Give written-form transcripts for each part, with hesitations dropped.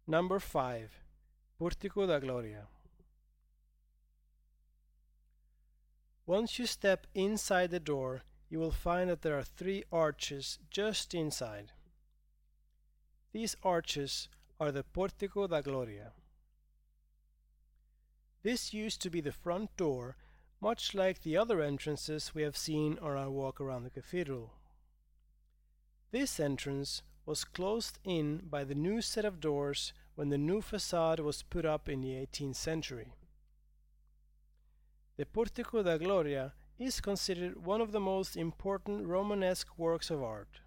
Number 5. Pórtico da Gloria. Once you step inside the door, you will find that there are 3 arches just inside. These arches are the Pórtico da Gloria. This used to be the front door, much like the other entrances we have seen on our walk around the cathedral. This entrance was closed in by the new set of doors when the new facade was put up in the 18th century. The Pórtico da Gloria is considered one of the most important Romanesque works of art.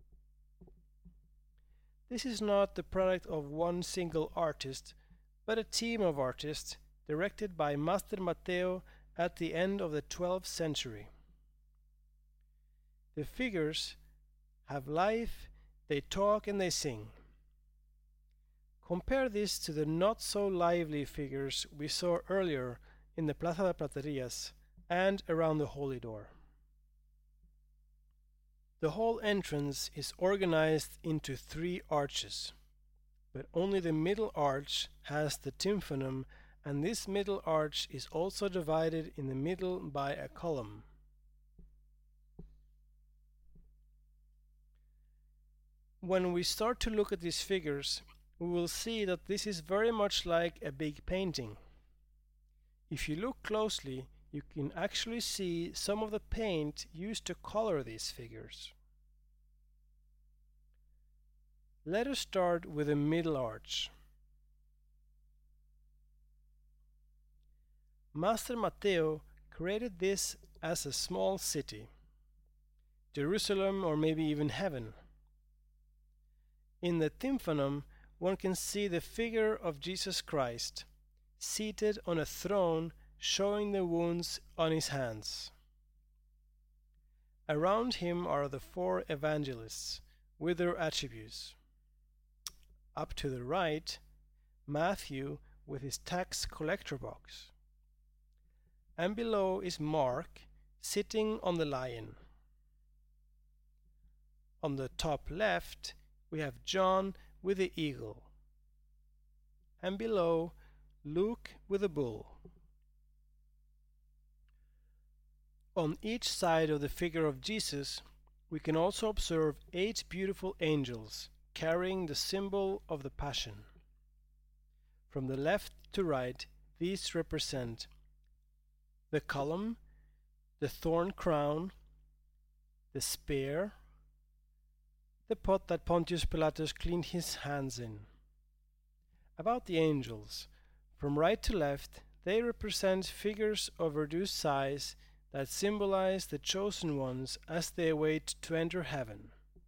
This is not the product of one single artist, but a team of artists directed by Master Matteo at the end of the 12th century. The figures have life, they talk and they sing. Compare this to the not so lively figures we saw earlier in the Plaza de Platerías and around the Holy Door. The whole entrance is organized into 3 arches, but only the middle arch has the tympanum, and this middle arch is also divided in the middle by a column. When we start to look at these figures, we will see that this is very much like a big painting. If you look closely, you can actually see some of the paint used to color these figures. Let us start with the middle arch. Master Matteo created this as a small city, Jerusalem or maybe even heaven. In the tympanum, one can see the figure of Jesus Christ, seated on a throne, showing the wounds on his hands. Around him are the 4 evangelists with their attributes. Up to the right, Matthew with his tax collector box. And below is Mark, sitting on the lion. On the top left, we have John with the eagle. And below, Luke with the bull. On each side of the figure of Jesus, we can also observe 8 beautiful angels carrying the symbol of the Passion. From the left to right, these represent the column, the thorn crown, the spear, the pot that Pontius Pilatus cleaned his hands in. About the angels, from right to left, they represent figures of reduced size that symbolize the chosen ones as they await to enter heaven.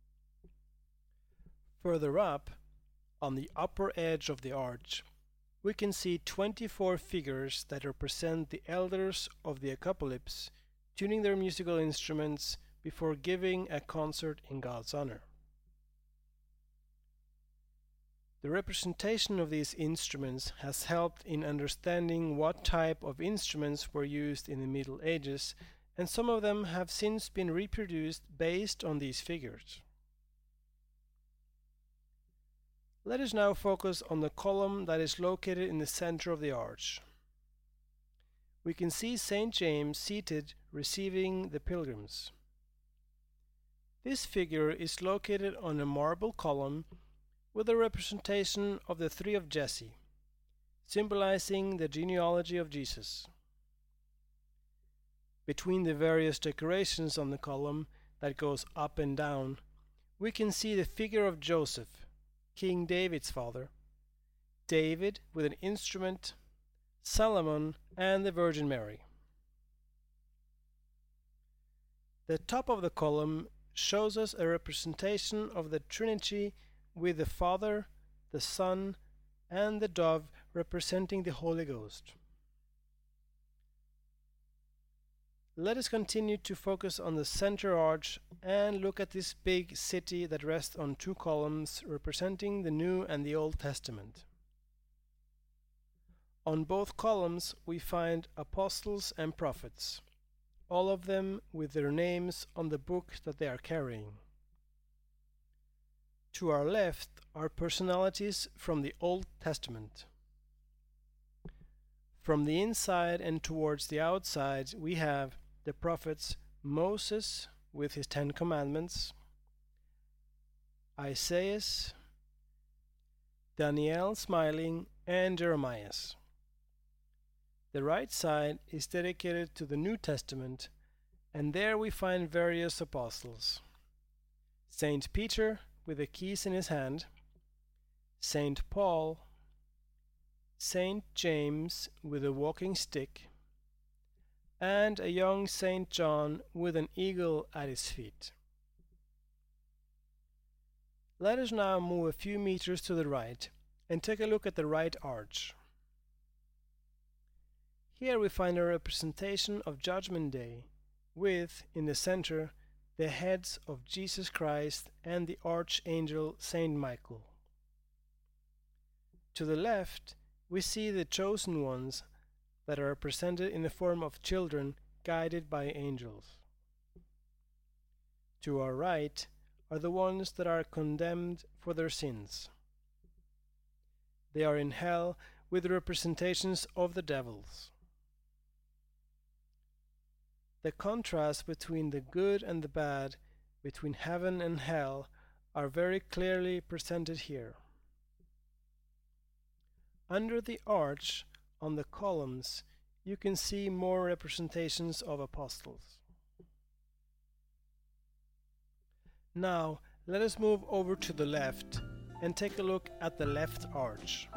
Further up, on the upper edge of the arch, we can see 24 figures that represent the elders of the Apocalypse, tuning their musical instruments before giving a concert in God's honor. The representation of these instruments has helped in understanding what type of instruments were used in the Middle Ages, and some of them have since been reproduced based on these figures. Let us now focus on the column that is located in the center of the arch. We can see St. James seated receiving the pilgrims. This figure is located on a marble column with a representation of the 3 of Jesse, symbolizing the genealogy of Jesus. Between the various decorations on the column that goes up and down, we can see the figure of Joseph, King David's father, David with an instrument, Solomon, and the Virgin Mary. The top of the column shows us a representation of the Trinity with the Father, the Son, and the dove representing the Holy Ghost. Let us continue to focus on the center arch and look at this big city that rests on 2 columns representing the New and the Old Testament. On both columns we find apostles and prophets, all of them with their names on the book that they are carrying. To our left are personalities from the Old Testament. From the inside and towards the outside, we have the prophets Moses with his 10 Commandments, Isaiah, Daniel smiling, and Jeremiah. The right side is dedicated to the New Testament, and there we find various apostles. Saint Peter with the keys in his hand, Saint Paul, Saint James with a walking stick, and a young Saint John with an eagle at his feet. Let us now move a few meters to the right and take a look at the right arch. Here we find a representation of Judgment Day, with, in the center, the heads of Jesus Christ and the Archangel Saint Michael. To the left, we see the chosen ones that are represented in the form of children guided by angels. To our right are the ones that are condemned for their sins. They are in hell with representations of the devils. The contrast between the good and the bad, between heaven and hell, are very clearly presented here. Under the arch, on the columns, you can see more representations of apostles. Now, let us move over to the left and take a look at the left arch.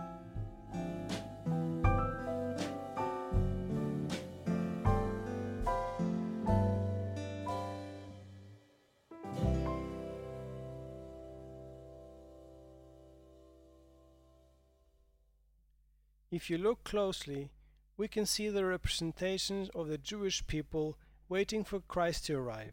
If you look closely, we can see the representations of the Jewish people waiting for Christ to arrive.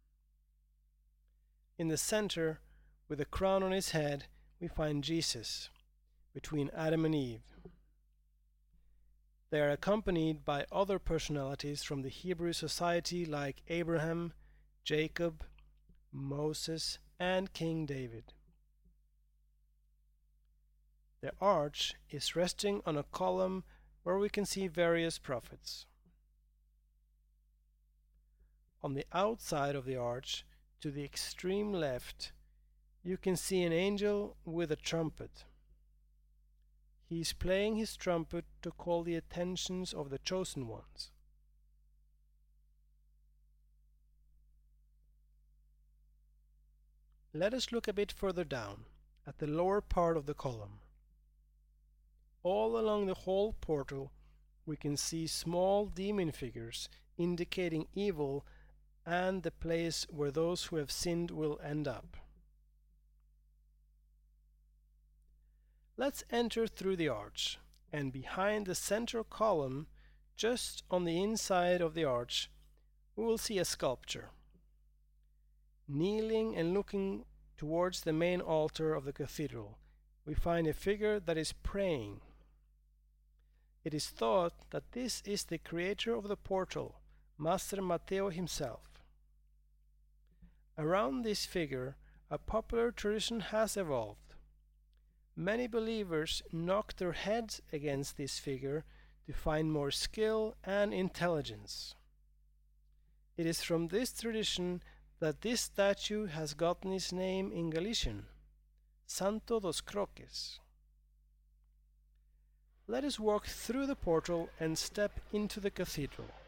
In the center, with a crown on his head, we find Jesus, between Adam and Eve. They are accompanied by other personalities from the Hebrew society like Abraham, Jacob, Moses, and King David. The arch is resting on a column where we can see various prophets. On the outside of the arch, to the extreme left, you can see an angel with a trumpet. He is playing his trumpet to call the attentions of the chosen ones. Let us look a bit further down, at the lower part of the column. All along the whole portal, we can see small demon figures indicating evil and the place where those who have sinned will end up. Let's enter through the arch, and behind the central column, just on the inside of the arch, we will see a sculpture. Kneeling and looking towards the main altar of the cathedral, we find a figure that is praying. It is thought that this is the creator of the portal, Master Mateo himself. Around this figure, a popular tradition has evolved. Many believers knock their heads against this figure to find more skill and intelligence. It is from this tradition that this statue has gotten its name in Galician, Santo dos Croques. Let us walk through the portal and step into the cathedral.